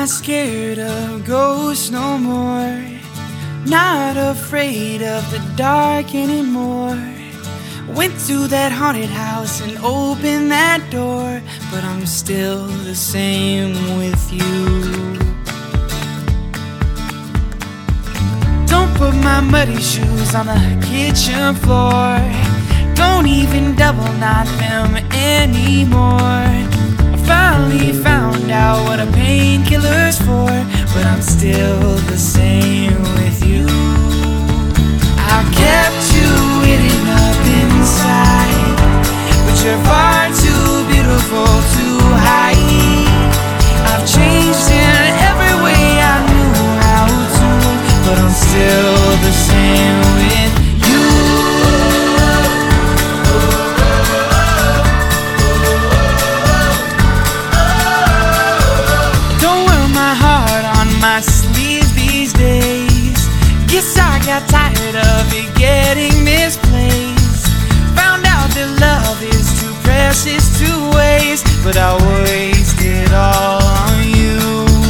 not scared of ghosts no more. Not afraid of the dark anymore. Went to that haunted house and opened that door, but I'm still the same with you. Don't put my muddy shoes on the kitchen floor. Don't even double knot them anymore. I finally found out what a painkiller's for, but I'm still the same with you. I kept you hidden up inside, but you're far too beautiful to hide. I've changed in every way I knew how to, but I'm still the same with you. Don't wear my heart on my sleeve these days. Guess I got tired of it getting misplaced. Found out that love is too precious to waste, but I waste it all on you.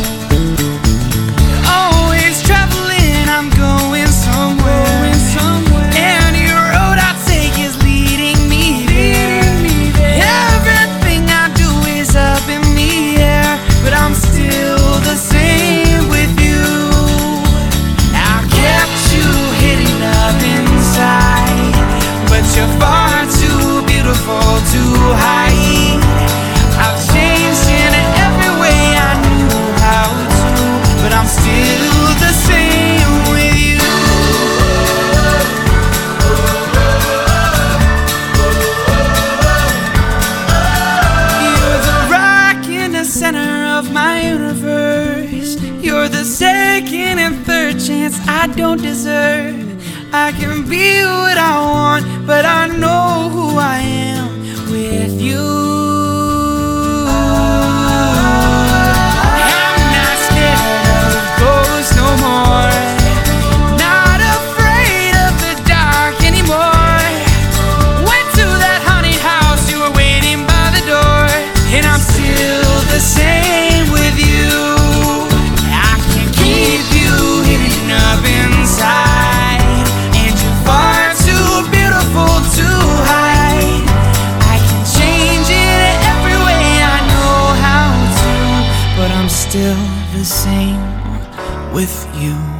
Always traveling, I'm going somewhere, any road I take is leading me there. Everything I do is up in the air, but I'm still the same with you. I kept you hidden up inside, but you're far too beautiful to hide. I've changed in every way I knew how to, but I'm still the same with you. You're the rock in the center of my universe. You're the second and third chance I don't deserve. I can be what I want, but I know who I am with you. I'm not scared of ghosts no more. Not afraid of the dark anymore. Went to that haunted house, you were waiting by the door, and I'm still the same with you. I can keep you hidden up inside, and you're far too beautiful to hide. I can change it every way I know how to, but I'm still the same with you.